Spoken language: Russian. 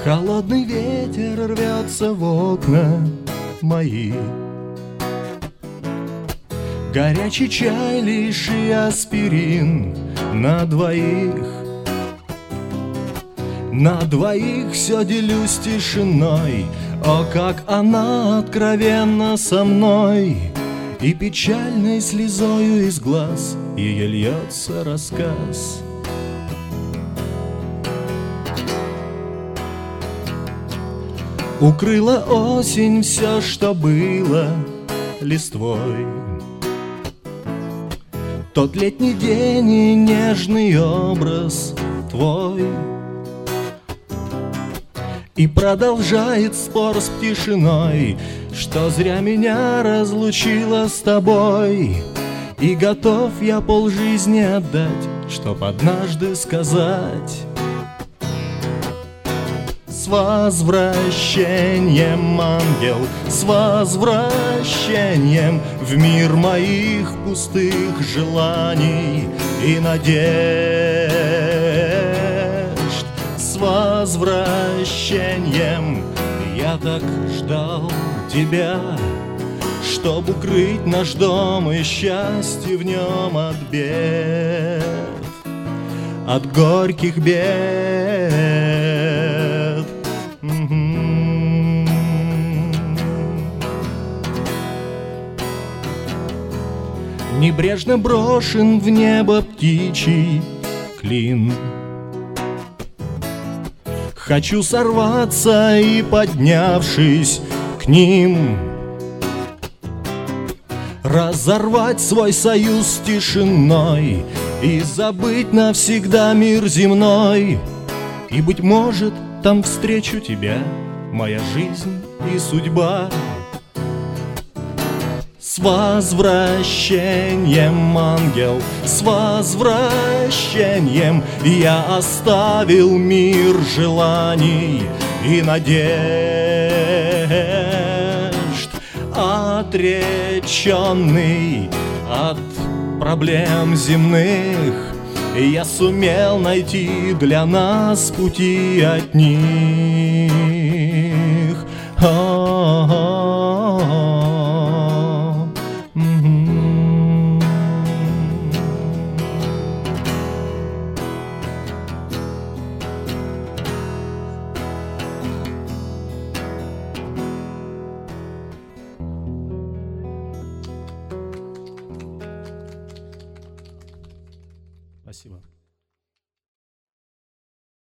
Холодный ветер рвется в окна мои. Горячий чай лишь и аспирин на двоих. На двоих все делюсь тишиной. О, как она откровенна со мной! И печальной слезою из глаз ее льется рассказ. Укрыла осень все, что было листвой. Тот летний день и нежный образ твой. И продолжает спор с тишиной, что зря меня разлучила с тобой. И готов я полжизни отдать, чтоб однажды сказать: с возвращением, ангел, с возвращением в мир моих пустых желаний и надежд. С возвращением я так ждал тебя, чтоб укрыть наш дом и счастье в нем от бед, от горьких бед. Небрежно брошен в небо птичий клин. Хочу сорваться и, поднявшись к ним, разорвать свой союз с тишиной и забыть навсегда мир земной. И, быть может, там встречу тебя, моя жизнь и судьба. С возвращением, ангел, с возвращением я оставил мир желаний и надежд. Отреченный от проблем земных, я сумел найти для нас пути от них. Спасибо.